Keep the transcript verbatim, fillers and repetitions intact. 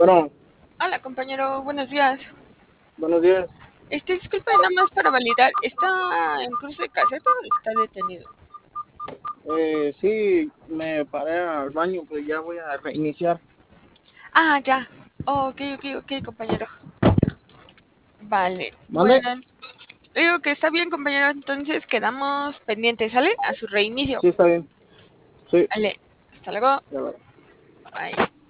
Bueno, Hola, compañero, buenos días. buenos días. Este, disculpe, nada más para validar, ¿está en cruce de caseta o está detenido? Eh, sí, me paré al baño, pues ya voy a reiniciar. Ah, ya. Oh, ok, ok, ok, compañero. Vale. ¿Mande? Bueno, digo que está bien, compañero, entonces quedamos pendientes, ¿sale? A su reinicio. Sí, está bien. Sí, Vale. Hasta luego. ya va. Bye.